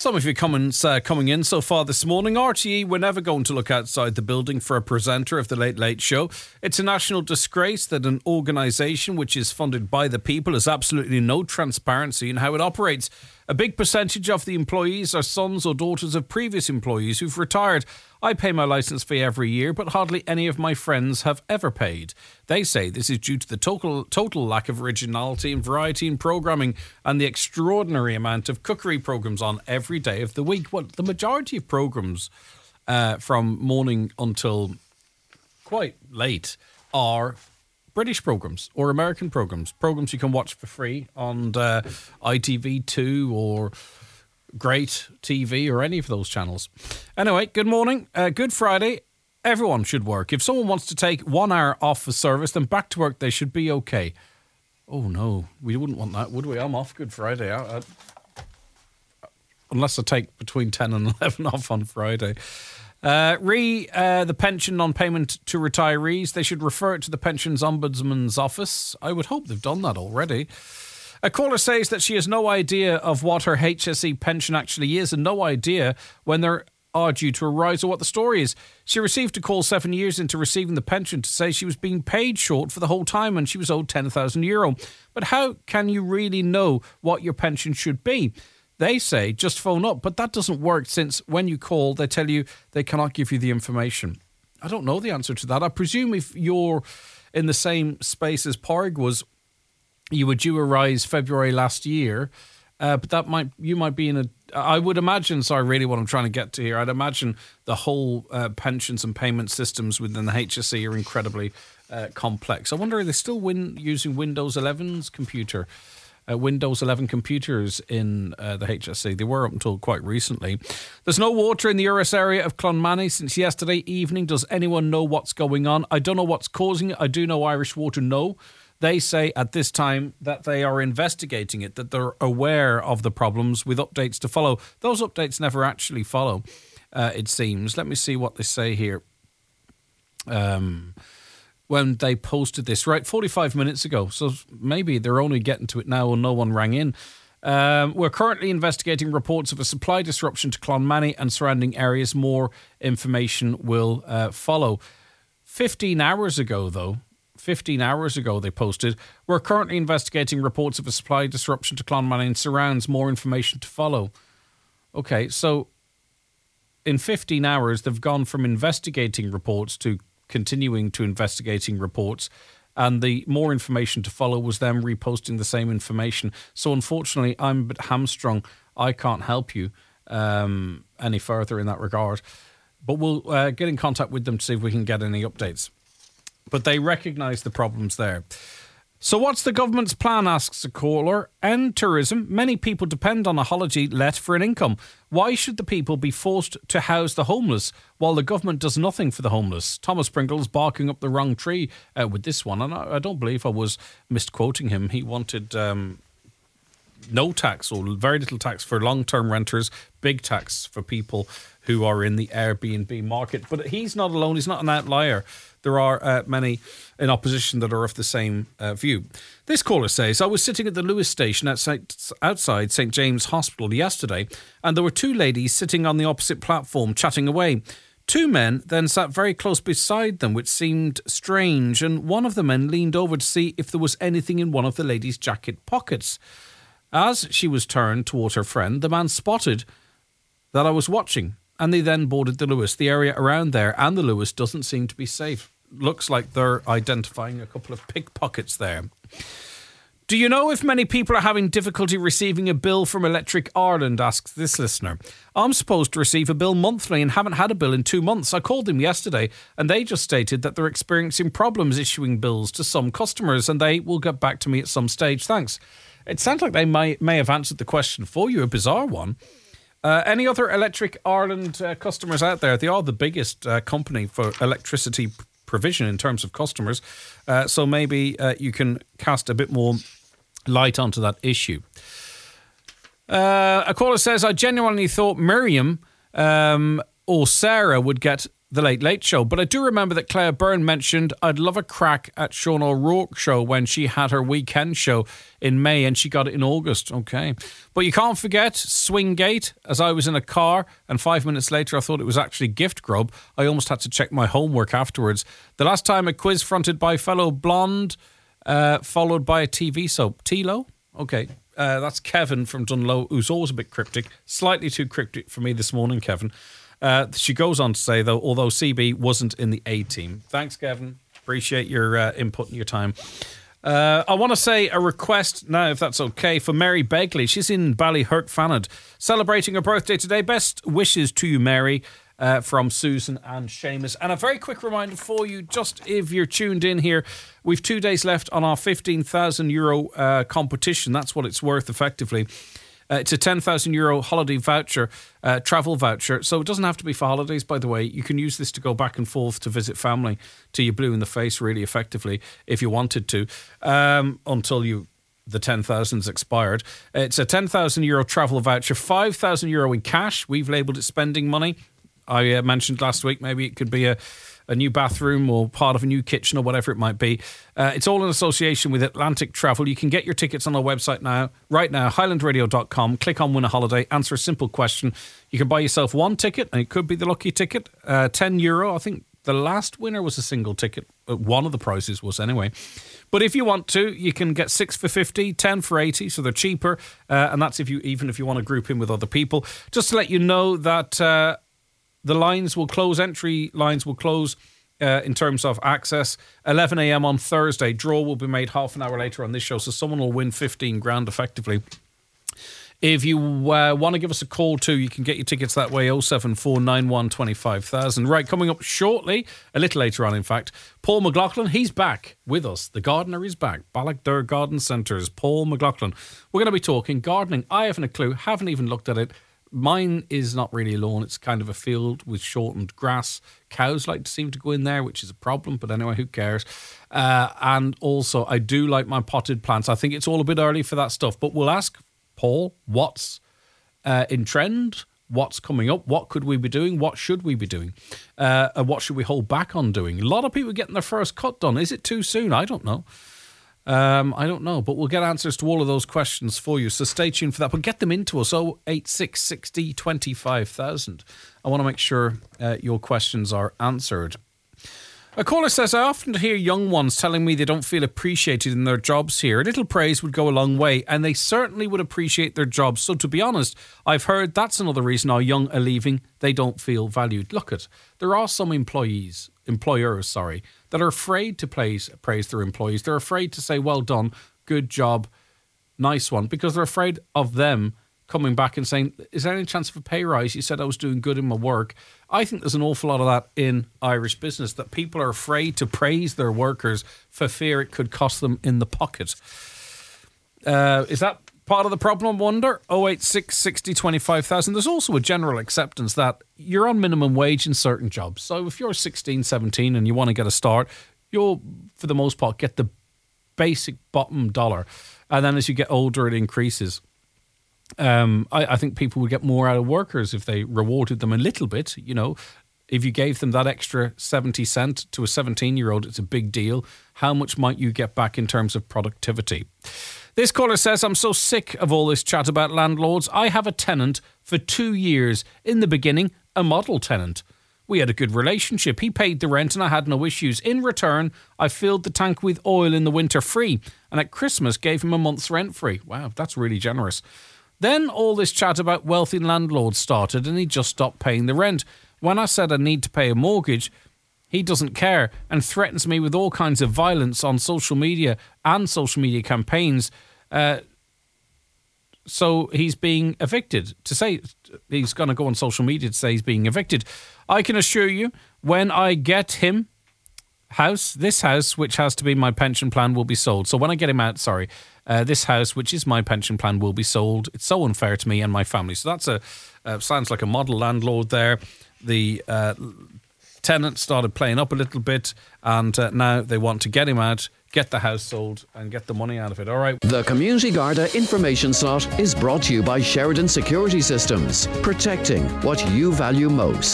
Some of you comments coming in so far this morning. RTE, we're never going to look outside the building for a presenter of the Late Late Show. It's a national disgrace that an organisation which is funded by the people has absolutely no transparency in how it operates. A big percentage of the employees are sons or daughters of previous employees who've retired. I pay my licence fee every year, but hardly any of my friends have ever paid. They say this is due to the total lack of originality and variety in programming and the extraordinary amount of cookery programmes on every day of the week. Well, the majority of programmes from morning until quite late are British programmes or American programmes you can watch for free on ITV2 or Great TV or any of those channels. Anyway, good morning, good Friday. Everyone should work. If someone wants to take 1 hour off for service, then back to work they should be okay. Oh no, we wouldn't want that, would we? I'm off Good Friday. Unless I take between 10 and 11 off on Friday. The pension non-payment to retirees, they should refer it to the Pensions Ombudsman's office. I would hope they've done that already. A caller says that she has no idea of what her HSE pension actually is and no idea when they're due to arise or what the story is. She received a call 7 years into receiving the pension to say she was being paid short for the whole time and she was owed €10,000. But how can you really know what your pension should be? They say just phone up, but that doesn't work since when you call, they tell you they cannot give you the information. I don't know the answer to that. I presume if you're in the same space as Parg was, you were due a rise February last year, but you might be in a. I would imagine. Sorry, really, what I'm trying to get to here. I'd imagine the whole pensions and payment systems within the HSE are incredibly complex. I wonder, are they still using Windows 11's computer? Windows 11 computers in the HSE. They were up until quite recently. There's no water in the Urus area of Clonmany since yesterday evening. Does anyone know what's going on? I don't know what's causing it. I do know Irish Water know. They say at this time that they are investigating it, that they're aware of the problems with updates to follow. Those updates never actually follow, it seems. Let me see what they say here. When they posted this, right, 45 minutes ago. So maybe they're only getting to it now and no one rang in. We're currently investigating reports of a supply disruption to Clonmany and surrounding areas. More information will follow. 15 hours ago, they posted, we're currently investigating reports of a supply disruption to Clonmany and surrounds. More information to follow. Okay, so in 15 hours, they've gone from investigating reports to continuing to investigating reports, and the more information to follow was them reposting the same information. So unfortunately, I'm a bit hamstrung. I can't help you any further in that regard, but we'll get in contact with them to see if we can get any updates. But they recognise the problems there. So what's the government's plan, asks a caller. End tourism. Many people depend on a holiday let for an income. Why should the people be forced to house the homeless while the government does nothing for the homeless? Thomas Pringle's barking up the wrong tree with this one. And I don't believe I was misquoting him. He wanted no tax or very little tax for long-term renters, big tax for people who are in the Airbnb market. But he's not alone. He's not an outlier. There are many in opposition that are of the same view. This caller says, I was sitting at the Lewis station outside St James Hospital yesterday, and there were two ladies sitting on the opposite platform chatting away. Two men then sat very close beside them, which seemed strange, and one of the men leaned over to see if there was anything in one of the ladies' jacket pockets. As she was turned towards her friend, the man spotted that I was watching, and they then boarded the Lewis. The area around there and the Lewis doesn't seem to be safe. Looks like they're identifying a couple of pickpockets there. Do you know if many people are having difficulty receiving a bill from Electric Ireland, asks this listener. I'm supposed to receive a bill monthly and haven't had a bill in 2 months. I called them yesterday and they just stated that they're experiencing problems issuing bills to some customers and they will get back to me at some stage. Thanks. It sounds like they may have answered the question for you, a bizarre one. Any other Electric Ireland customers out there? They are the biggest company for electricity provision in terms of customers. So maybe you can cast a bit more light onto that issue. A caller says, I genuinely thought Miriam or Sarah would get The Late Late Show. But I do remember that Claire Byrne mentioned, I'd love a crack at Sean O'Rourke's show when she had her weekend show in May and she got it in August. Okay. But you can't forget Swinggate, as I was in a car and 5 minutes later I thought it was actually Gift Grub. I almost had to check my homework afterwards. The last time a quiz fronted by fellow blonde, followed by a TV soap. T-Lo? Okay. That's Kevin from Dunlow, who's always a bit cryptic. Slightly too cryptic for me this morning, Kevin. She goes on to say, though, although CB wasn't in the A team. Thanks, Kevin. Appreciate your input and your time. I want to say a request now, if that's okay, for Mary Begley. She's in Ballyhurtfanad, celebrating her birthday today. Best wishes to you, Mary, from Susan and Seamus. And a very quick reminder for you, just if you're tuned in here, we've 2 days left on our €15,000 competition. That's what it's worth, effectively. It's a €10,000 holiday voucher, travel voucher. So it doesn't have to be for holidays, by the way. You can use this to go back and forth to visit family till you're blue in the face, really effectively, if you wanted to, until the 10,000's expired. It's a €10,000 travel voucher, €5,000 in cash. We've labelled it spending money. I mentioned last week maybe it could be a new bathroom or part of a new kitchen or whatever it might be. It's all in association with Atlantic Travel. You can get your tickets on our website right now, highlandradio.com. Click on Win a Holiday, answer a simple question. You can buy yourself one ticket, and it could be the lucky ticket, €10. I think the last winner was a single ticket. One of the prizes was anyway. But if you want to, you can get 6 for 50, 10 for 80, so they're cheaper. And that's even if you want to group in with other people. Just to let you know that the lines will close, entry lines will close in terms of access. 11 a.m. on Thursday. Draw will be made half an hour later on this show, so someone will win 15 grand effectively. If you want to give us a call too, you can get your tickets that way, 07491 25,000. Right, coming up shortly, a little later on in fact, Paul McLaughlin, he's back with us. The gardener is back. Ballochdur Garden Centre's Paul McLaughlin. We're going to be talking gardening. I haven't a clue, haven't even looked at it. Mine is not really a lawn. It's kind of a field with shortened grass. Cows like to seem to go in there, which is a problem. But anyway, who cares? And also, I do like my potted plants. I think it's all a bit early for that stuff. But we'll ask Paul what's in trend, what's coming up, what could we be doing, what should we be doing, and what should we hold back on doing. A lot of people getting their first cut done. Is it too soon? I don't know. I don't know, but we'll get answers to all of those questions for you. So stay tuned for that. But get them into us, 086 60 25,000. I want to make sure your questions are answered. A caller says, I often hear young ones telling me they don't feel appreciated in their jobs here. A little praise would go a long way, and they certainly would appreciate their jobs. So to be honest, I've heard that's another reason our young are leaving. They don't feel valued. Look there are some employers, that are afraid to praise their employees. They're afraid to say, well done, good job, nice one, because they're afraid of them coming back and saying, is there any chance of a pay rise? You said I was doing good in my work. I think there's an awful lot of that in Irish business, that people are afraid to praise their workers for fear it could cost them in the pocket. Is that part of the problem, I wonder? 086 60 25,000. There's also a general acceptance that you're on minimum wage in certain jobs. So if you're 16, 17 and you want to get a start, you'll, for the most part, get the basic bottom dollar. And then as you get older, it increases. I think people would get more out of workers if they rewarded them a little bit. You know, if you gave them that extra 70 cent to a 17-year-old, it's a big deal. How much might you get back in terms of productivity? This caller says, I'm so sick of all this chat about landlords. I have a tenant for 2 years. In the beginning, a model tenant. We had a good relationship. He paid the rent and I had no issues. In return, I filled the tank with oil in the winter free, and at Christmas gave him a month's rent free. Wow, that's really generous. Then all this chat about wealthy landlords started and he just stopped paying the rent. When I said I need to pay a mortgage, he doesn't care and threatens me with all kinds of violence on social media and social media campaigns. So he's being evicted. To say he's going to go on social media to say he's being evicted. I can assure you, when I get him this house, which has to be my pension plan, will be sold. So when I get him out, this house, which is my pension plan, will be sold. It's so unfair to me and my family. So that's sounds like a model landlord there. The tenant started playing up a little bit, and now they want to get him out, get the house sold and get the money out of it. All right. The Community Garda information slot is brought to you by Sheridan Security Systems, protecting what you value most.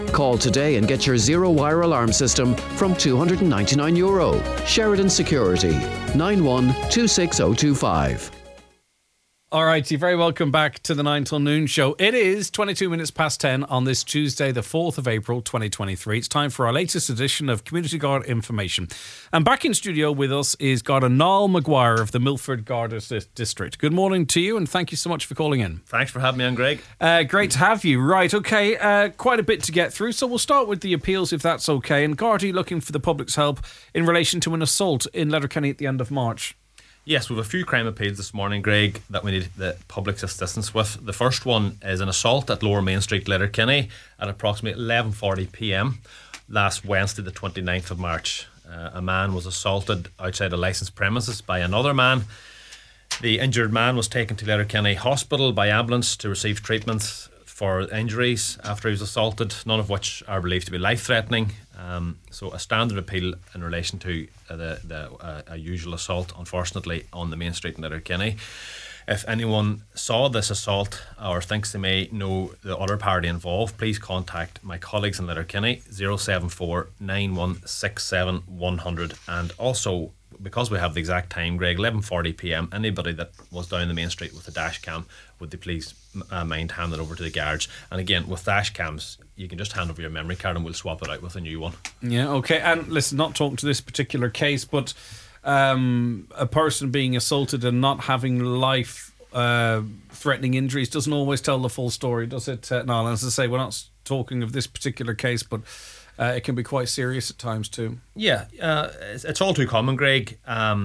Call today and get your zero-wire alarm system from €299. Sheridan Security, 91 26025. All right, you're very welcome back to the 9 till noon show. It is 22 minutes past 10 on this Tuesday, the 4th of April, 2023. It's time for our latest edition of Community Garda Information. And back in studio with us is Garda Niall Maguire of the Milford Garda District. Good morning to you, and thank you so much for calling in. Thanks for having me on, Greg. Great to have you. Right, okay, quite a bit to get through, so we'll start with the appeals, if that's okay. And Garda looking for the public's help in relation to an assault in Letterkenny at the end of March. Yes, we have a few crime appeals this morning, Greg, that we need the public's assistance with. The first one is an assault at Lower Main Street, Letterkenny, at approximately 11:40pm last Wednesday, the 29th of March. A man was assaulted outside a licensed premises by another man. The injured man was taken to Letterkenny Hospital by ambulance to receive treatment for injuries after he was assaulted, none of which are believed to be life-threatening. So a standard appeal in relation to a usual assault, unfortunately, on the main street in Letterkenny. If anyone saw this assault or thinks they may know the other party involved, please contact my colleagues in Letterkenny, 074 9167 100. And also, because we have the exact time, Greg, 11:40pm, anybody that was down the main street with a dash cam, would they please mind hand it over to the garage? And again, with dash cams, you can just hand over your memory card and we'll swap it out with a new one. Yeah, okay. And listen, not talking to this particular case, but a person being assaulted and not having life-threatening injuries doesn't always tell the full story, does it, Niall? As I say, we're not talking of this particular case, but it can be quite serious at times too. Yeah, it's all too common, Greg.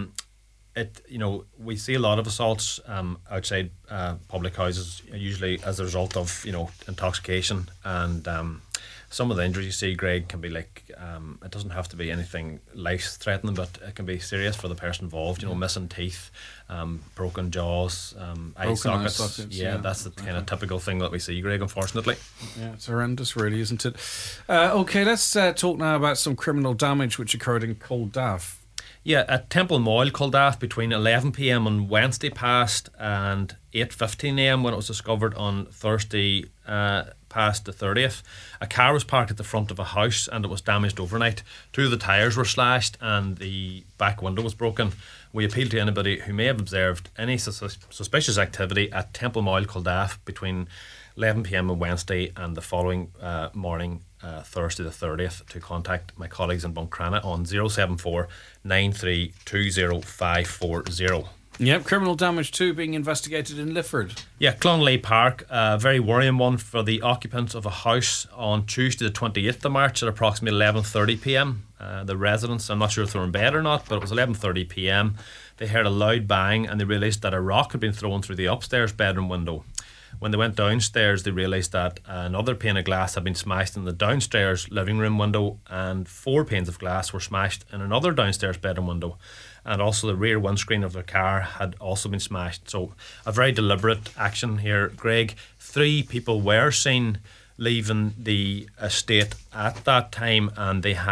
We see a lot of assaults outside public houses, usually as a result of intoxication, and some of the injuries you see, Greg, can be like it doesn't have to be anything life-threatening, but it can be serious for the person involved. Missing teeth, broken jaws, eye sockets. Yeah, that's the kind of typical thing that we see, Greg, unfortunately. Yeah, it's horrendous, really, isn't it? Okay, let's talk now about some criminal damage which occurred in Culdaff. Yeah, at Temple Mall, Culdaff, between 11pm on Wednesday past and 8:15am when it was discovered on Thursday past the 30th. A car was parked at the front of a house and it was damaged overnight. 2 of the tyres were slashed and the back window was broken. We appeal to anybody who may have observed any suspicious activity at Temple Mall, Culdaff, between 11pm on Wednesday and the following morning, Thursday the 30th, to contact my colleagues in Buncrana on 074 9320 540. Yep, criminal damage too being investigated in Lifford. Yeah, Clonley Park, a very worrying one for the occupants of a house on Tuesday the 28th of March at approximately 11:30pm. The residents, I'm not sure if they were in bed or not, but it was 11:30pm. They heard a loud bang and they realised that a rock had been thrown through the upstairs bedroom window. When they went downstairs, they realised that another pane of glass had been smashed in the downstairs living room window, and 4 panes of glass were smashed in another downstairs bedroom window. And also the rear windscreen of their car had also been smashed. So a very deliberate action here, Greg. 3 people were seen leaving the estate at that time, and they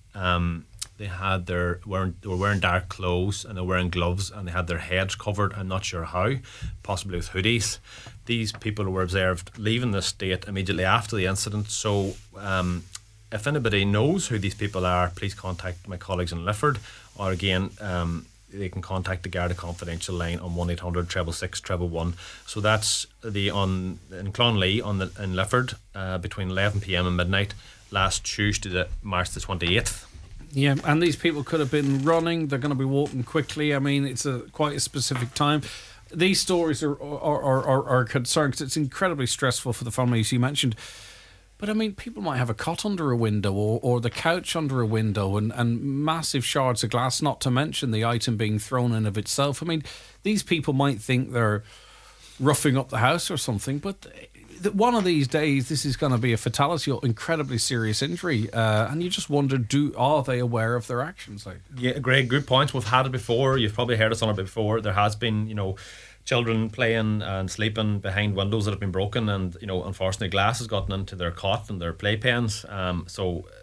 were wearing dark clothes and they were wearing gloves and they had their heads covered. I'm not sure how, possibly with hoodies. These people were observed leaving the estate immediately after the incident. So if anybody knows who these people are, please contact my colleagues in Lifford, or again they can contact the Garda Confidential line on 1800 666 111. So that's in Clonley in Lifford between 11pm and midnight last Tuesday, March the 28th. Yeah, and these people could have been running. They're going to be walking quickly. I mean, it's quite a specific time. These stories are concerning because it's incredibly stressful for the families you mentioned. But I mean, people might have a cot under a window or the couch under a window and massive shards of glass, not to mention the item being thrown in of itself. I mean, these people might think they're roughing up the house or something, but one of these days this is going to be a fatality or incredibly serious injury, and you just wonder, are they aware of their actions? Yeah, Greg, good points. We've had it before. You've probably heard us on it before. There has been, children playing and sleeping behind windows that have been broken, and unfortunately glass has gotten into their cot and their playpens. So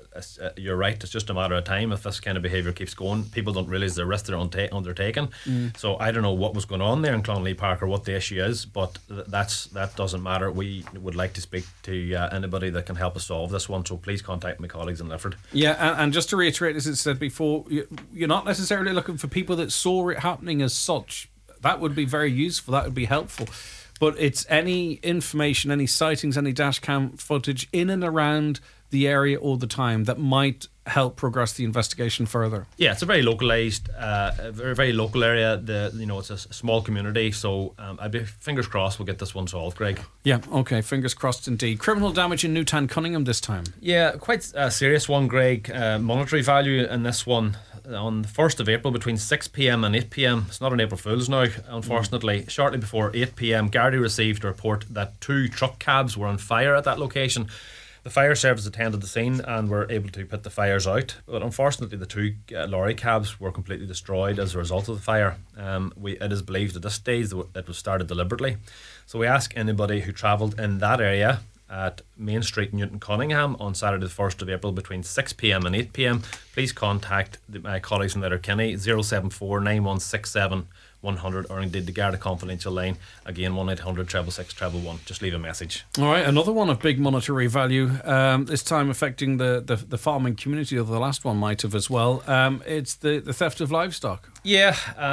you're right, it's just a matter of time. If this kind of behaviour keeps going, people don't realise the risk they're undertaking. So I don't know what was going on there in Clonley Park or what the issue is, but that doesn't matter. We would like to speak to anybody that can help us solve this one, so please contact my colleagues in Lifford. Yeah, and just to reiterate, as I said before, you're not necessarily looking for people that saw it happening as such. That would be very useful, that would be helpful. But it's any information, any sightings, any dash cam footage in and around the area all the time that might help progress the investigation further. Yeah, it's a very localised, very local area. It's a small community, so I'd be fingers crossed we'll get this one solved, Greg. Yeah, okay, fingers crossed indeed. Criminal damage in Newtown Cunningham this time. Yeah, quite a serious one, Greg. Monetary value in this one. On the 1st of April between 6 p.m. and 8 p.m. It's not an April Fool's now, unfortunately. Shortly before 8 p.m, Gardaí received a report that 2 truck cabs were on fire at that location. The fire service attended the scene and were able to put the fires out, but unfortunately the 2 lorry cabs were completely destroyed as a result of the fire. It is believed at this stage that it was started deliberately. So we ask anybody who travelled in that area at Main Street, Newton Cunningham on Saturday the 1st of April between 6 p.m. and 8 p.m. please contact my colleagues in Letterkenny 074 9167 100 or indeed the Garda confidential line, again 1-800 666 111. Just leave a message. Alright, another one of big monetary value, this time affecting the farming community, or the last one might have as well. It's the theft of livestock. Yeah,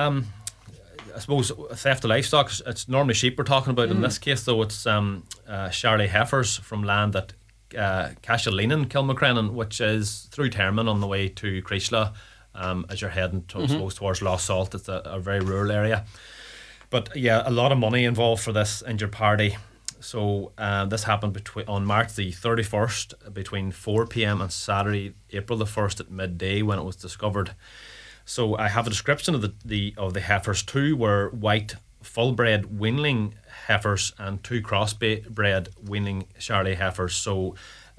I suppose theft of livestock, it's normally sheep we're talking about. In this case, though, it's Charlie heifers from land at Cashaleenen, Kilmacrennan, which is through Termon on the way to Creeshla, as you're heading I suppose towards Lost Salt. It's a very rural area. But yeah, a lot of money involved for this injured party. So this happened on March the 31st between 4 p.m. and Saturday, April the 1st at midday when it was discovered. So I have a description of the heifers. 2 were white full-bred weanling heifers and 2 cross-bred weanling Charolais heifers. So,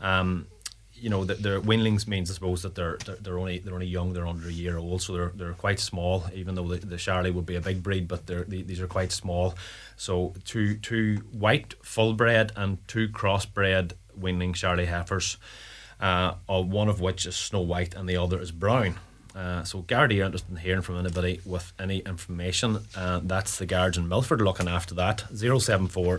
their weanlings means, I suppose, that they're only young. They're under a year old, so they're quite small. Even though the Charolais would be a big breed, but these are quite small. So two white full-bred and 2 cross-bred weanling Charolais heifers, one of which is snow white and the other is brown. So Gardaí are interested in hearing from anybody with any information. That's the guards in Milford looking after that. 074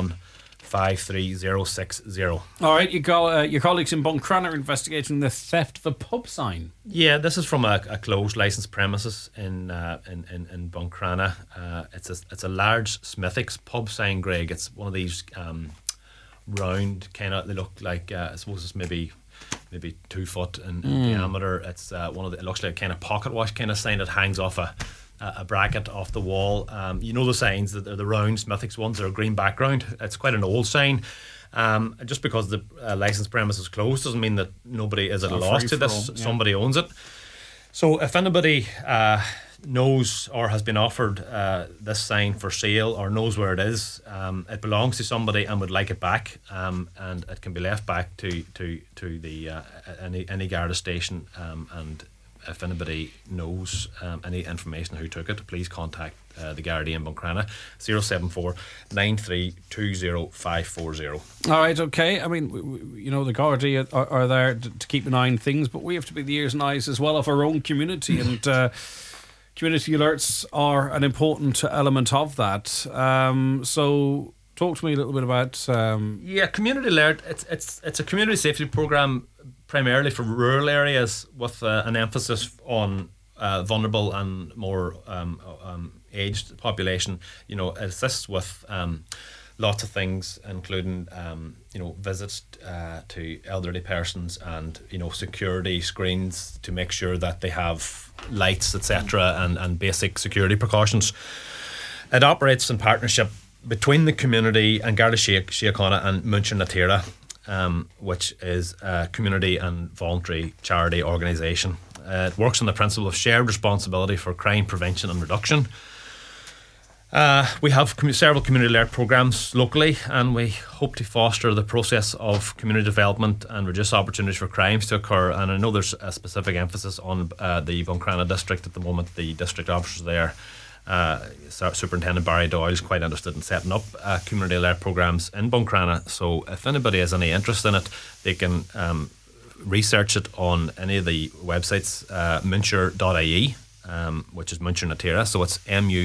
9153060. All right, your colleagues in Buncrana are investigating the theft of a pub sign. Yeah, this is from a closed licensed premises in Buncrana. It's a large Smithwick's pub sign, Greg. It's one of these round kind of. They look like I suppose it's maybe 2 foot in diameter. It's it looks like a kind of pocket watch kind of sign that hangs off a bracket off the wall. The signs that are the round Smithwick's ones, they're a green background. It's quite an old sign. Just because the licensed premise is closed doesn't mean that nobody is at a loss to this. Somebody owns it. So if anybody knows or has been offered this sign for sale or knows where it is, it belongs to somebody and would like it back, and it can be left back to the any Garda station, and if anybody knows any information who took it, please contact the Gardaí in Buncrana 074 9320 540. All right, okay. I mean, the Gardaí are there to keep an eye on things, but we have to be the ears and eyes as well of our own community, and community alerts are an important element of that. So talk to me a little bit about community alert. It's a community safety program primarily for rural areas with an emphasis on vulnerable and more aged population. It assists with lots of things, including visits to elderly persons and security screens to make sure that they have lights, etc., and basic security precautions. It operates in partnership between the community and Garda Síochána and Muintir na Tíre, which is a community and voluntary charity organisation. It works on the principle of shared responsibility for crime prevention and reduction. We have several community alert programmes locally, and we hope to foster the process of community development and reduce opportunities for crimes to occur. And I know there's a specific emphasis on the Buncrana district at the moment. The district officers there, Superintendent Barry Doyle, is quite interested in setting up community alert programmes in Buncrana. So if anybody has any interest in it, they can research it on any of the websites, Muncher.ie, which is Muncher na Tíre, so it's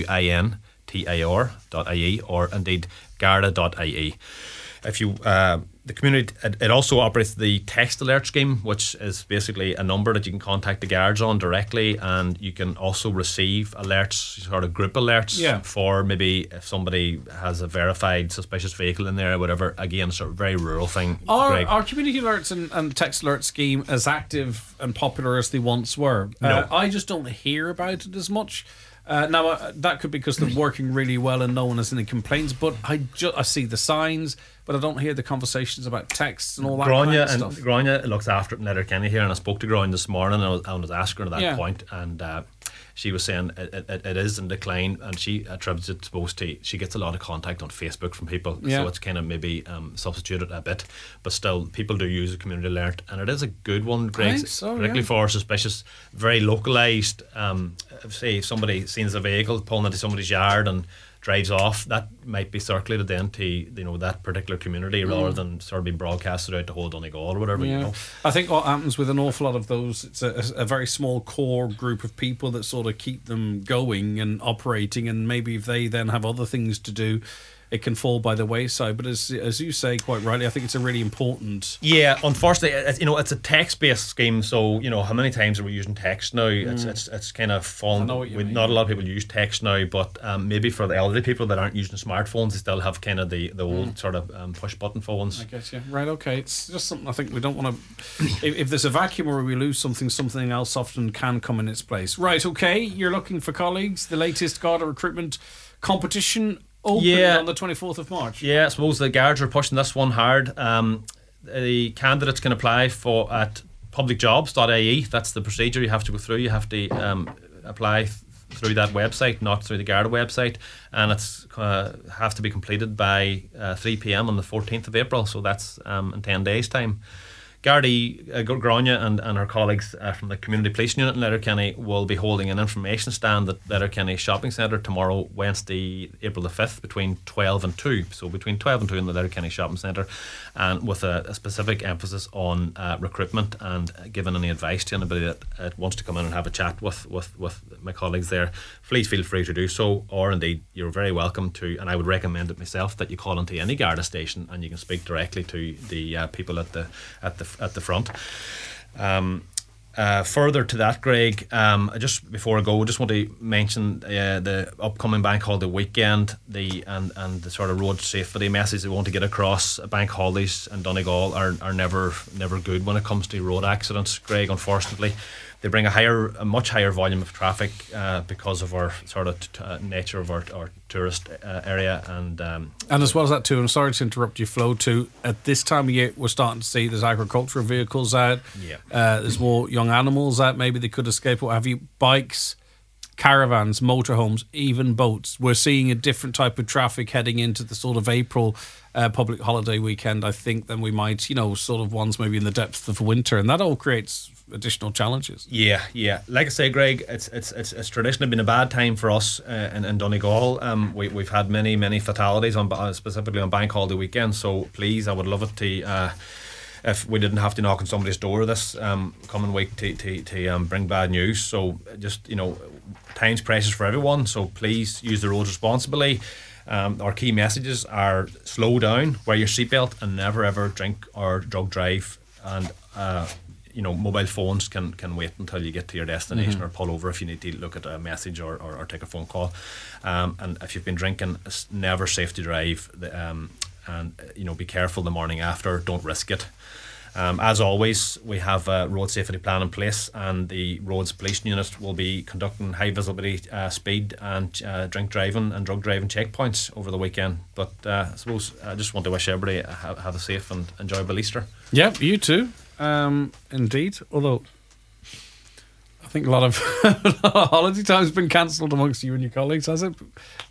MUINTAR.ie, or indeed Garda.ie. If you the community, it also operates the text alert scheme, which is basically a number that you can contact the guards on directly, and you can also receive alerts, sort of group alerts, for maybe if somebody has a verified suspicious vehicle in there or whatever. Again, sort of very rural thing. Are community alerts and text alert scheme as active and popular as they once were? No. I just don't hear about it as much. Now, that could be because they're working really well and no one has any complaints, but I see the signs, but I don't hear the conversations about texts and all that kind of stuff. Grania looks after it in Letterkenny here, and I spoke to Grania this morning and I was asking her that point, and she was saying it is in decline, and she attributes it, she gets a lot of contact on Facebook from people, so it's kind of maybe substituted a bit, but still people do use a community alert, and it is a good one, Greg, particularly for suspicious, very localised. Say if somebody sees a vehicle pulling into somebody's yard and drives off, that might be circulated then to that particular community rather than sort of being broadcasted out to whole Donegal or whatever. I think what happens with an awful lot of those, it's a very small core group of people that sort of keep them going and operating, and maybe if they then have other things to do, it can fall by the wayside. But as you say quite rightly, I think it's a really important. Yeah, unfortunately, it's a text-based scheme. So how many times are we using text now? It's kind of fallen. Not a lot of people use text now, but maybe for the elderly people that aren't using smartphones, they still have kind of the old sort of push button phones. I guess right. Okay, it's just something I think we don't want to. if there's a vacuum where we lose something else often can come in its place. Right. Okay, you're looking for colleagues. The latest Garda recruitment competition. Open on the 24th of March. Yeah, I suppose the guards are pushing this one hard. The candidates can apply at publicjobs.ie. That's the procedure you have to go through. You have to apply through that website, not through the Garda website, and it's have to be completed by 3 p.m. on the 14th of April, so that's in 10 days' time. Gardaí Grania and her colleagues from the Community Policing Unit in Letterkenny will be holding an information stand at Letterkenny Shopping Centre tomorrow, Wednesday, April the 5th, between 12 and 2. So between 12 and 2 in the Letterkenny Shopping Centre, and with a specific emphasis on recruitment and giving any advice to anybody that wants to come in and have a chat with my colleagues there. Please feel free to do so, or indeed you're very welcome to, and I would recommend it myself, that you call into any Garda station and you can speak directly to the people at the front. Further to that, Greg, just before I go, I just want to mention the upcoming bank holiday weekend, and the sort of road safety message we want to get across. Bank holidays in Donegal are never good when it comes to road accidents, Greg, unfortunately. They bring a much higher volume of traffic because of our sort of nature of our tourist area, and as well as that too, I'm sorry to interrupt you, Flo, too, at this time of year we're starting to see there's agricultural vehicles out, there's more young animals out, maybe they could escape, what have you, bikes, caravans, motorhomes, even boats. We're seeing a different type of traffic heading into the sort of April public holiday weekend, I think, than we might, sort of ones maybe in the depths of winter, and that all creates additional challenges. Yeah. Like I say, Greg, it's traditionally been a bad time for us in Donegal. We've had many fatalities specifically on bank holiday weekend. So please, I would love it to. If we didn't have to knock on somebody's door this coming week to bring bad news. So just time's precious for everyone. So please use the roads responsibly. Our key messages are: slow down, wear your seatbelt, and never ever drink or drug drive. And mobile phones can wait until you get to your destination, or pull over if you need to look at a message or take a phone call. And if you've been drinking, it's never safe to drive. And be careful the morning after. Don't risk it. As always, we have a road safety plan in place, and the Roads Policing Unit will be conducting high visibility speed and drink driving and drug driving checkpoints over the weekend. But I suppose I just want to wish everybody have a safe and enjoyable Easter. Yeah, you too. Indeed. Although I think a lot of holiday time has been cancelled amongst you and your colleagues, has it?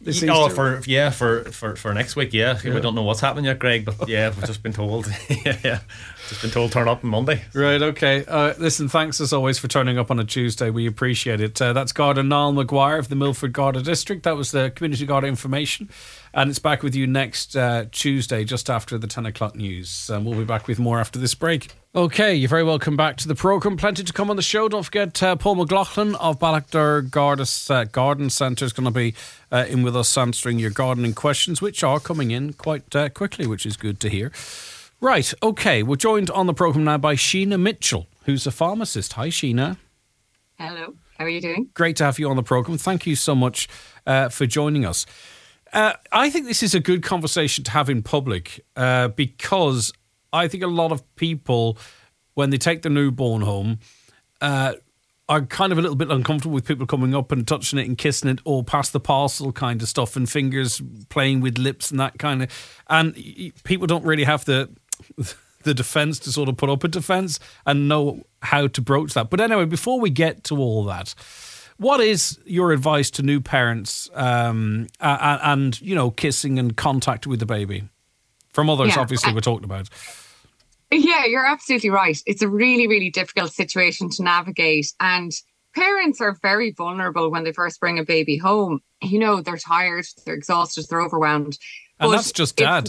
For next week, yeah. We don't know what's happening yet, Greg, but we've just been told. Just been told turn up on Monday. Right, okay. Listen, thanks as always for turning up on a Tuesday. We appreciate it. That's Garda Niall Maguire of the Milford Garda District. That was the Community Garda information. And it's back with you next Tuesday, just after the 10 o'clock news. And we'll be back with more after this break. Okay, you're very welcome back to the programme. Plenty to come on the show. Don't forget, Paul McLaughlin of Ballactor Garden Centre is going to be in with us answering your gardening questions, which are coming in quite quickly, which is good to hear. Right, okay, we're joined on the programme now by Sheena Mitchell, who's a pharmacist. Hi, Sheena. Hello, how are you doing? Great to have you on the programme. Thank you so much for joining us. I think this is a good conversation to have in public because I think a lot of people, when they take their newborn home, are kind of a little bit uncomfortable with people coming up and touching it and kissing it, or pass the parcel kind of stuff, and fingers playing with lips and that kind of. And people don't really have the defence to sort of put up a defence and know how to broach that. But anyway, before we get to all that, what is your advice to new parents and kissing and contact with the baby? From others, obviously, we're talking about. Yeah, you're absolutely right. It's a really, really difficult situation to navigate. And parents are very vulnerable when they first bring a baby home. They're tired, they're exhausted, they're overwhelmed. And that's just dad.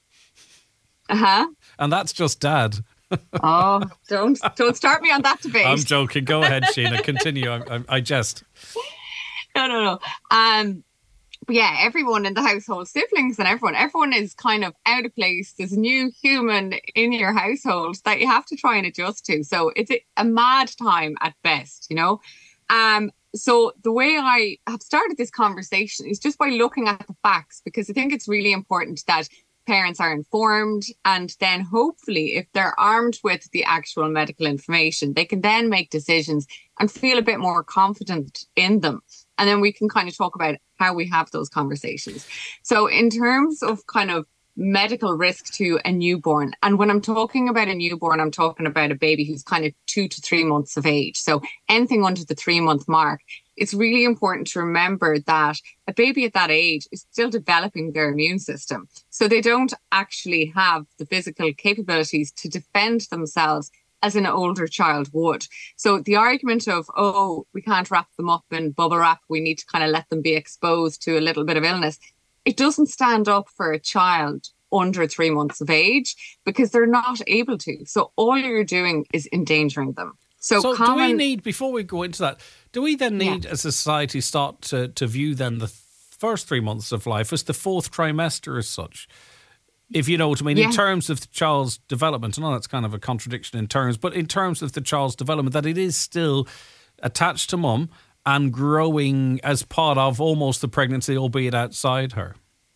And that's just dad. Oh, don't start me on that debate. I'm joking. Go ahead, Sheena. Continue. I jest. No. But yeah, everyone in the household, siblings and everyone is kind of out of place. There's a new human in your household that you have to try and adjust to. So it's a mad time at best, So the way I have started this conversation is just by looking at the facts, because I think it's really important that parents are informed, and then hopefully if they're armed with the actual medical information, they can then make decisions and feel a bit more confident in them. And then we can kind of talk about how we have those conversations. So in terms of kind of medical risk to a newborn, and when I'm talking about a newborn, I'm talking about a baby who's kind of 2 to 3 months of age. So anything under the 3-month mark, it's really important to remember that a baby at that age is still developing their immune system. So they don't actually have the physical capabilities to defend themselves as an older child would. So the argument of, we can't wrap them up in bubble wrap, we need to kind of let them be exposed to a little bit of illness, it doesn't stand up for a child under 3 months of age, because they're not able to. So all you're doing is endangering them. So do we need, before we go into that, do we then need as a society start to view then the first 3 months of life as the fourth trimester as such? If you know what I mean, in terms of the child's development. I know that's kind of a contradiction in terms, but in terms of the child's development, that it is still attached to mum and growing as part of almost the pregnancy, albeit outside her.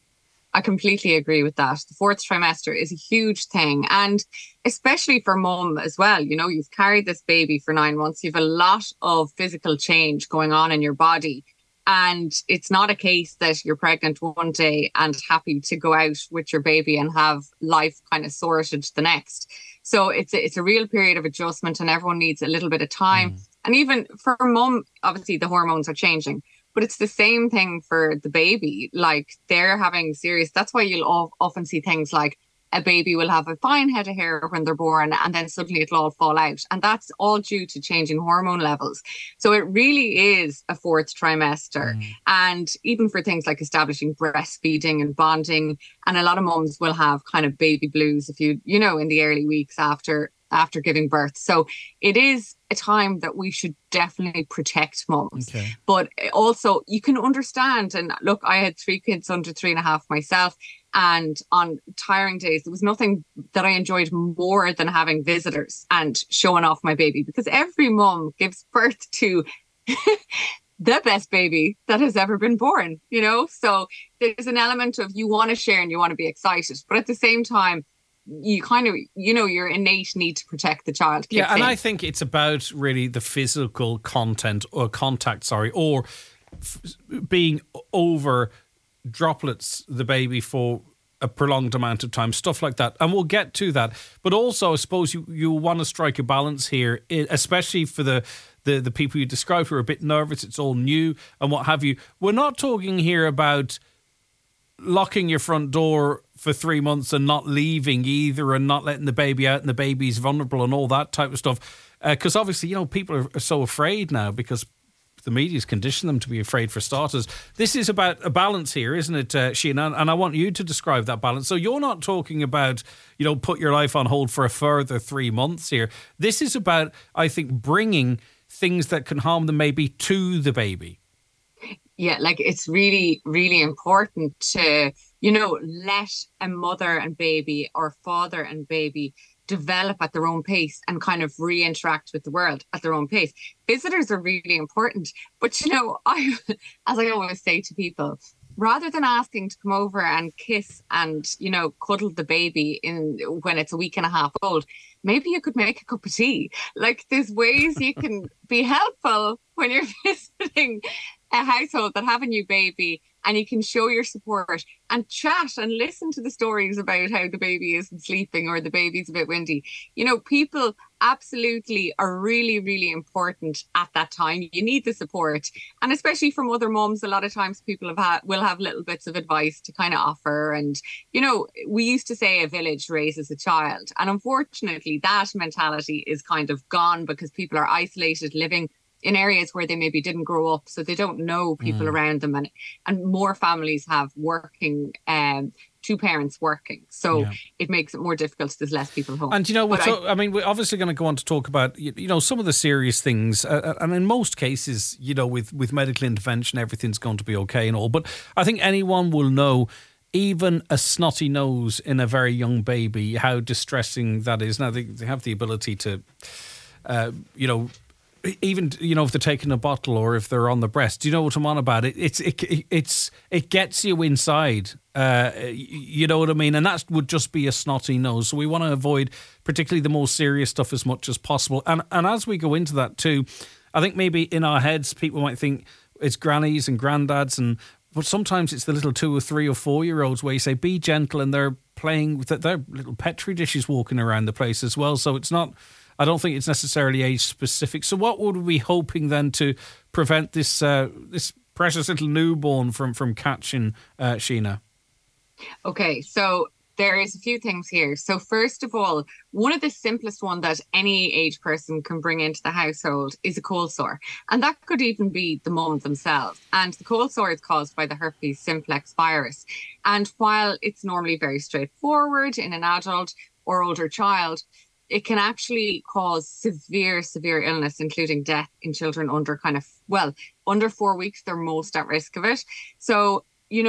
I completely agree with that. The fourth trimester is a huge thing. And especially for mum as well, you've carried this baby for 9 months. You've a lot of physical change going on in your body. And it's not a case that you're pregnant one day and happy to go out with your baby and have life kind of sorted the next. So it's a real period of adjustment, and everyone needs a little bit of time. And even for mum, obviously the hormones are changing. But it's the same thing for the baby. Like, they're having that's why you'll often see things like a baby will have a fine head of hair when they're born, and then suddenly it'll all fall out. And that's all due to changing hormone levels. So it really is a fourth trimester. And even for things like establishing breastfeeding and bonding, and a lot of mums will have kind of baby blues in the early weeks after giving birth. So it is a time that we should definitely protect mums. Okay. But also you can understand, and look, I had 3 kids under 3.5 myself, and on tiring days, there was nothing that I enjoyed more than having visitors and showing off my baby, because every mum gives birth to the best baby that has ever been born, So there's an element of you want to share and you want to be excited, but at the same time, you kind of, your innate need to protect the child. Yeah, and I think it's about really the physical contact, or being over droplets the baby for a prolonged amount of time, stuff like that. And we'll get to that. But also, I suppose you want to strike a balance here, especially for the people you described who are a bit nervous, it's all new and what have you. We're not talking here about locking your front door for 3 months and not leaving either, and not letting the baby out, and the baby's vulnerable and all that type of stuff. Because obviously, people are so afraid now, because the media's conditioned them to be afraid for starters. This is about a balance here, isn't it, Sheena? And I want you to describe that balance. So you're not talking about, put your life on hold for a further 3 months here. This is about, I think, bringing things that can harm them maybe to the baby. Yeah, it's really, really important to, let a mother and baby or father and baby develop at their own pace and kind of re-interact with the world at their own pace. Visitors are really important. But, as I always say to people, rather than asking to come over and kiss and, cuddle the baby when it's a week and a half old, maybe you could make a cup of tea. There's ways you can be helpful when you're visiting a household that have a new baby, and you can show your support and chat and listen to the stories about how the baby isn't sleeping or the baby's a bit windy. People absolutely are really, really important at that time. You need the support. And especially from other mums, a lot of times people will have little bits of advice to kind of offer. And, we used to say a village raises a child. And unfortunately, that mentality is kind of gone because people are isolated, living in areas where they maybe didn't grow up, so they don't know people around them, and more families have working, two parents working, so it makes it more difficult. There's less people home. And we're obviously going to go on to talk about some of the serious things, and in most cases, with medical intervention, everything's going to be okay and all. But I think anyone will know, even a snotty nose in a very young baby, how distressing that is. Now they have the ability to, even if they're taking a bottle or if they're on the breast, do you know what I'm on about? It gets you inside. You know what I mean? And that would just be a snotty nose. So we want to avoid particularly the more serious stuff as much as possible. And as we go into that too, I think maybe in our heads people might think it's grannies and granddads, but sometimes it's the little 2 or 3 or 4 year olds where you say be gentle, and they're playing with their little petri dishes walking around the place as well. So it's not. I don't think it's necessarily age specific. So what would we be hoping then to prevent this this precious little newborn from catching, Sheena? Okay, so there is a few things here. So first of all, one of the simplest one that any age person can bring into the household is a cold sore. And that could even be the mum themselves. And the cold sore is caused by the herpes simplex virus. And while it's normally very straightforward in an adult or older child, it can actually cause severe illness, including death in children under under 4 weeks. They're most at risk of it. So,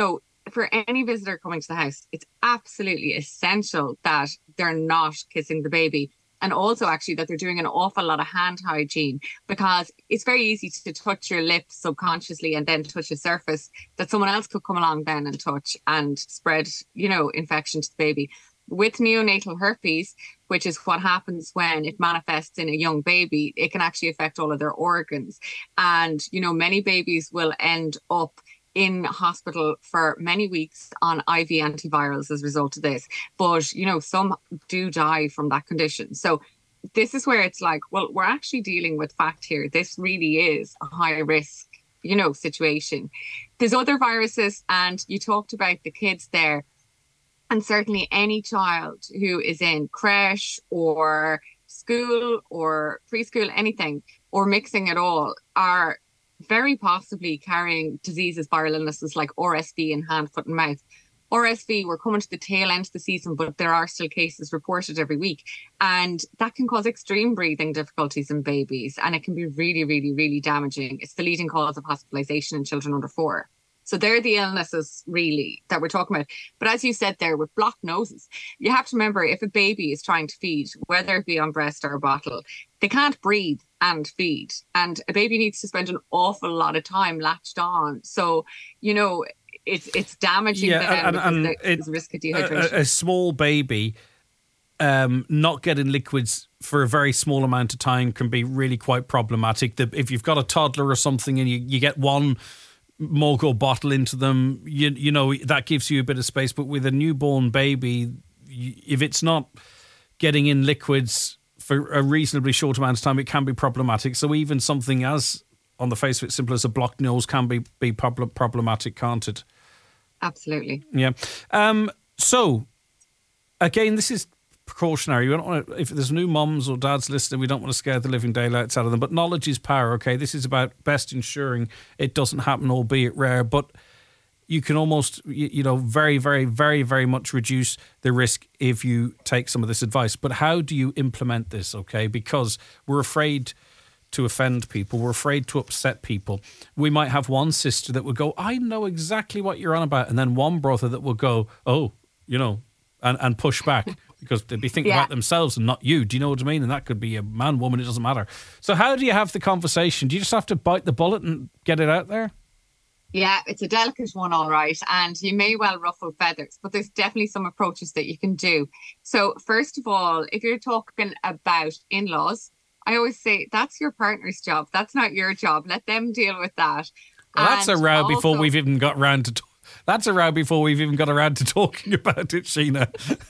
for any visitor coming to the house, it's absolutely essential that they're not kissing the baby. And also actually that they're doing an awful lot of hand hygiene, because it's very easy to touch your lips subconsciously and then touch a surface that someone else could come along then and touch and spread, infection to the baby. With neonatal herpes, which is what happens when it manifests in a young baby, it can actually affect all of their organs. And, many babies will end up in hospital for many weeks on IV antivirals as a result of this. But, some do die from that condition. So this is where it's like, well, we're actually dealing with fact here. This really is a high risk, situation. There's other viruses, and you talked about the kids there. And certainly any child who is in creche or school or preschool, anything, or mixing it all, are very possibly carrying diseases, viral illnesses like RSV in hand, foot and mouth. RSV, we're coming to the tail end of the season, but there are still cases reported every week. And that can cause extreme breathing difficulties in babies. And it can be really, really, really damaging. It's the leading cause of hospitalization in children under 4. So they're the illnesses really that we're talking about. But as you said there, with blocked noses, you have to remember, if a baby is trying to feed, whether it be on breast or bottle, they can't breathe and feed. And a baby needs to spend an awful lot of time latched on. So, it's damaging them, and there's a risk of dehydration. A small baby not getting liquids for a very small amount of time can be really quite problematic. If you've got a toddler or something and you get one mug or bottle into them, you know that gives you a bit of space. But with a newborn baby, if it's not getting in liquids for a reasonably short amount of time, it can be problematic. So even something as, on the face of it, simple as a blocked nose can be problematic, can't it? Absolutely. Yeah. So again, this is precautionary. We don't want to, if there's new mums or dads listening, we don't want to scare the living daylights out of them. But knowledge is power, okay? This is about best ensuring it doesn't happen, albeit rare. But you can almost, very, very, very, very much reduce the risk if you take some of this advice. But how do you implement this, okay? Because we're afraid to offend people. We're afraid to upset people. We might have one sister that would go, I know exactly what you're on about. And then one brother that will go, and push back because they'd be thinking about themselves and not you. Do you know what I mean? And that could be a man, woman, it doesn't matter. So how do you have the conversation? Do you just have to bite the bullet and get it out there? Yeah, it's a delicate one, all right. And you may well ruffle feathers, but there's definitely some approaches that you can do. So first of all, if you're talking about in-laws, I always say that's your partner's job. That's not your job. Let them deal with that. Well, that's a row before we've even got round to That's a row before we've even got around to talking about it, Sheena.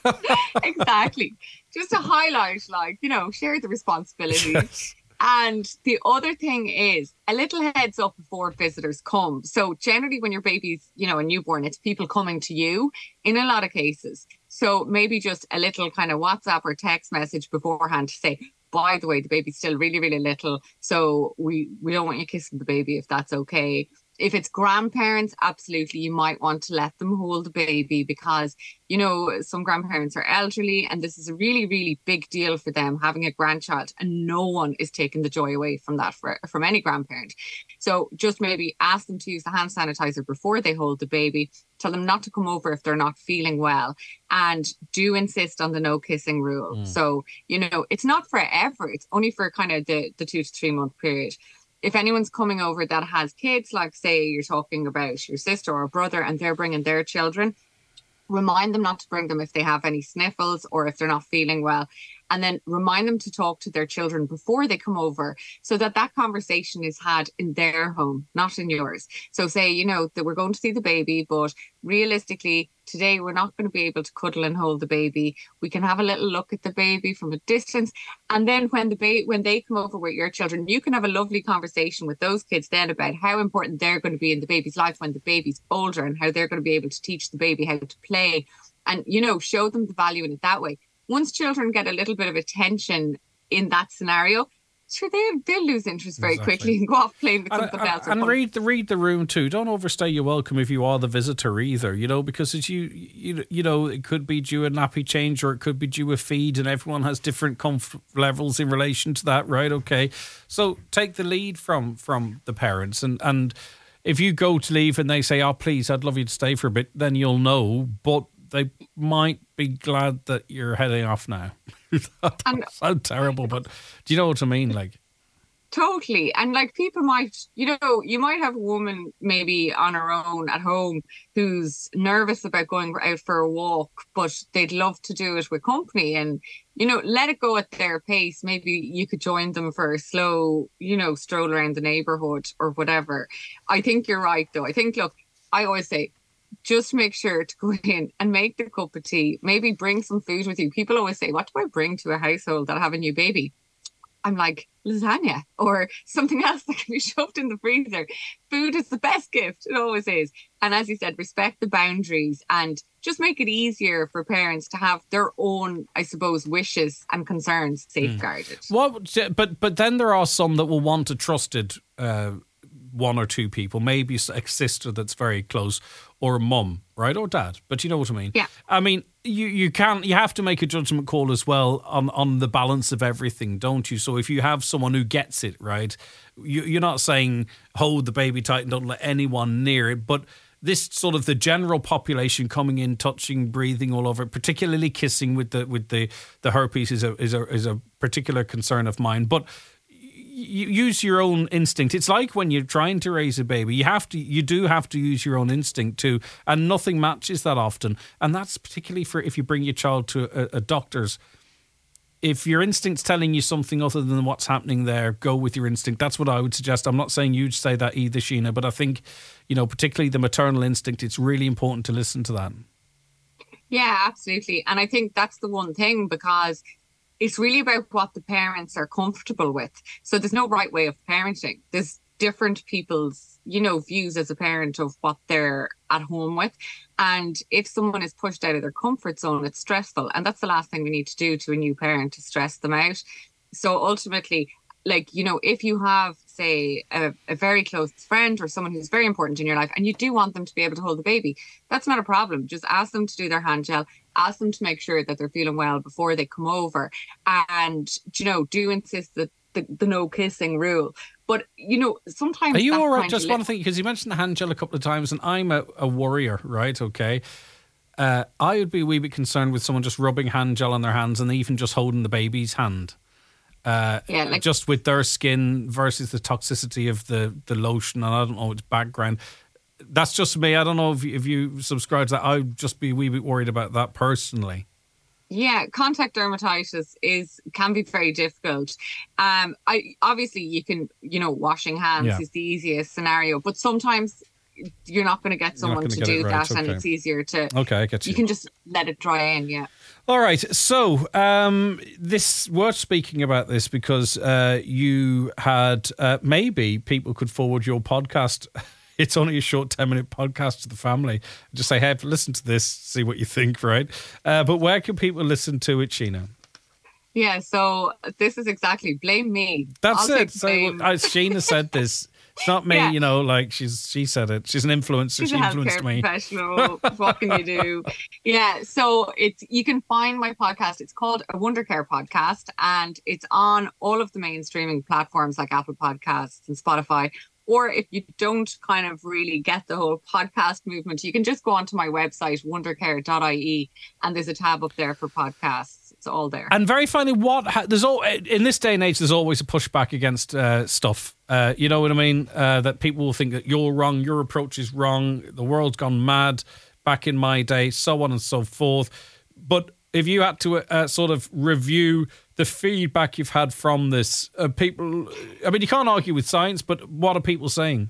Exactly. Just to highlight, share the responsibility. Yes. And the other thing is a little heads up before visitors come. So generally when your baby's, a newborn, it's people coming to you in a lot of cases. So maybe just a little kind of WhatsApp or text message beforehand to say, by the way, the baby's still really, really little. So we don't want you kissing the baby if that's okay. If it's grandparents, absolutely, you might want to let them hold the baby because, some grandparents are elderly and this is a really, really big deal for them having a grandchild, and no one is taking the joy away from that from any grandparent. So just maybe ask them to use the hand sanitizer before they hold the baby. Tell them not to come over if they're not feeling well, and do insist on the no kissing rule. So, it's not forever. It's only for kind of the 2 to 3 month period. If anyone's coming over that has kids, like say you're talking about your sister or brother and they're bringing their children, remind them not to bring them if they have any sniffles or if they're not feeling well. And then remind them to talk to their children before they come over so that conversation is had in their home, not in yours. So say, that we're going to see the baby, but realistically, today we're not going to be able to cuddle and hold the baby. We can have a little look at the baby from a distance. And then when they come over with your children, you can have a lovely conversation with those kids then about how important they're going to be in the baby's life when the baby's older and how they're going to be able to teach the baby how to play and, show them the value in it that way. Once children get a little bit of attention in that scenario, sure, they'll lose interest very quickly and go off playing with something else. And read the room too. Don't overstay your welcome if you are the visitor either, because as it could be due a nappy change or it could be due a feed, and everyone has different comfort levels in relation to that, right? Okay. So take the lead from the parents and if you go to leave and they say, oh, please, I'd love you to stay for a bit, then you'll know, but they might be glad that you're heading off now. That sounds terrible, but do you know what I mean? Like, totally. And people might, you might have a woman maybe on her own at home who's nervous about going out for a walk, but they'd love to do it with company and, let it go at their pace. Maybe you could join them for a slow, stroll around the neighborhood or whatever. I think you're right, though. I think, look, I always say, just make sure to go in and make the cup of tea. Maybe bring some food with you. People always say, what do I bring to a household that have a new baby? I'm like, lasagna or something else that can be shoved in the freezer. Food is the best gift. It always is. And as you said, respect the boundaries and just make it easier for parents to have their own, I suppose, wishes and concerns safeguarded. But then there are some that will want a trusted one or two people, maybe a sister that's very close or a mum, right? Or dad. But you know what I mean? Yeah. I mean, you have to make a judgment call as well on the balance of everything, don't you? So if you have someone who gets it, right, you're not saying hold the baby tight and don't let anyone near it, but this sort of the general population coming in, touching, breathing all over, particularly kissing with the herpes is a particular concern of mine. But you use your own instinct. It's like when you're trying to raise a baby, you do have to use your own instinct too, and nothing matches that often. And that's particularly for if you bring your child to a doctor's. If your instinct's telling you something other than what's happening there, go with your instinct. That's what I would suggest. I'm not saying you'd say that either, Sheena, but I think, particularly the maternal instinct, it's really important to listen to that. Yeah, absolutely. And I think that's the one thing, because it's really about what the parents are comfortable with. So there's no right way of parenting. There's different people's, views as a parent of what they're at home with. And if someone is pushed out of their comfort zone, it's stressful. And that's the last thing we need to do to a new parent, to stress them out. So ultimately, if you have, say, a very close friend or someone who's very important in your life and you do want them to be able to hold the baby, that's not a problem. Just ask them to do their hand gel, ask them to make sure that they're feeling well before they come over. And, do insist that the no kissing rule. But, sometimes... Are you all right? Just one thing, because you mentioned the hand gel a couple of times, and I'm a worrier, right? Okay. I would be a wee bit concerned with someone just rubbing hand gel on their hands and even just holding the baby's hand. Just with their skin versus the toxicity of the lotion, and I don't know its background. That's just me. I don't know if you subscribe to that. I'd just be a wee bit worried about that personally. Yeah, contact dermatitis can be very difficult. Obviously you can, washing hands is the easiest scenario, but sometimes you're not going to get someone to do that, and it's easier to. Okay, I get you. You can just let it dry in. Yeah. All right. So, we're speaking about this because you had maybe people could forward your podcast. It's only a short 10-minute podcast to the family. Just say, hey, listen to this, see what you think, right? But where can people listen to it, Sheena? Yeah, so this is exactly, blame me. That's it. So Sheena said this. It's not me, she said it. She's an influencer. She influenced me. Professional. What can you do? Yeah, so you can find my podcast. It's called A Wonder Care Podcast, and it's on all of the main streaming platforms like Apple Podcasts and Spotify. Or if you don't kind of really get the whole podcast movement, you can just go onto my website, wondercare.ie, and there's a tab up there for podcasts. It's all there. And very finally, in this day and age, there's always a pushback against stuff. You know what I mean? That people will think that you're wrong, your approach is wrong, the world's gone mad back in my day, so on and so forth. But if you had to sort of review the feedback you've had from this, people, I mean, you can't argue with science, but what are people saying?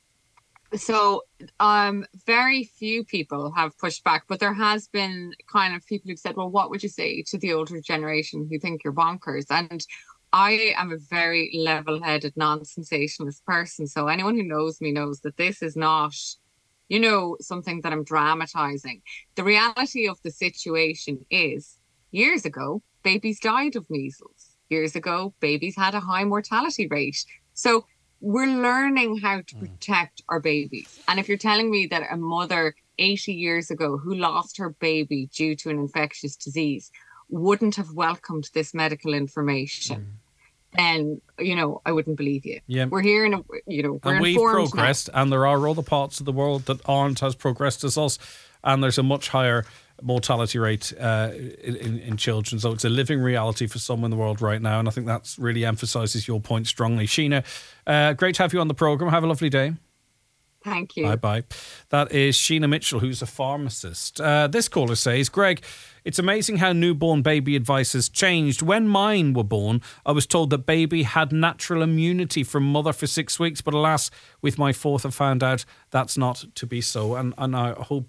So very few people have pushed back, but there has been kind of people who've said, well, what would you say to the older generation who think you're bonkers? And I am a very level-headed, non-sensationalist person. So anyone who knows me knows that this is not, something that I'm dramatizing. The reality of the situation is, years ago, babies died of measles. Years ago, babies had a high mortality rate. So we're learning how to protect our babies. And if you're telling me that a mother 80 years ago who lost her baby due to an infectious disease wouldn't have welcomed this medical information, then, I wouldn't believe you. Yeah. We're here and we've progressed now. And there are other parts of the world that aren't as progressed as us. And there's a much higher mortality rate in children. So it's a living reality for some in the world right now. And I think that really emphasises your point strongly. Sheena, great to have you on the programme. Have a lovely day. Thank you. Bye-bye. That is Sheena Mitchell, who's a pharmacist. This caller says, Greg, it's amazing how newborn baby advice has changed. When mine were born, I was told that baby had natural immunity from mother for 6 weeks. But alas, with my fourth, I found out that's not to be so. And I hope...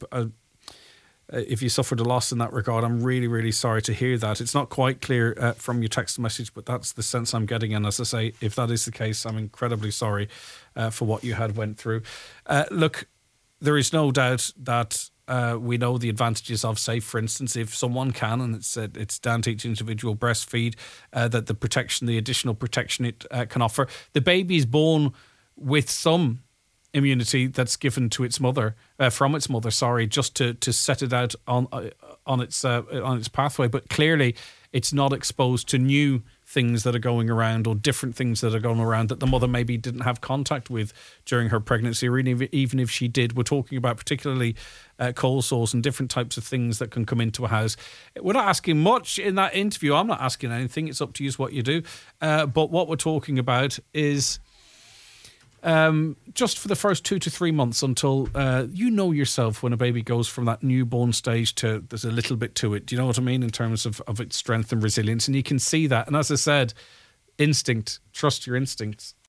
if you suffered a loss in that regard, I'm really, really sorry to hear that. It's not quite clear from your text message, but that's the sense I'm getting. And as I say, if that is the case, I'm incredibly sorry for what you had went through. Look, there is no doubt that we know the advantages of, say, for instance, if someone can, and it's down to each individual, breastfeed, that the protection, the additional protection it can offer. The baby is born with some immunity that's given to its mother, from its mother, just to set it out on its pathway. But clearly, it's not exposed to new things that are going around or different things that are going around that the mother maybe didn't have contact with during her pregnancy, or even if she did. We're talking about particularly cold sores and different types of things that can come into a house. We're not asking much in that interview. I'm not asking anything. It's up to you what you do. But what we're talking about is... just for the first 2 to 3 months until you know yourself when a baby goes from that newborn stage to there's a little bit to it. Do you know what I mean? In terms of its strength and resilience. And you can see that. And as I said, instinct, trust your instincts.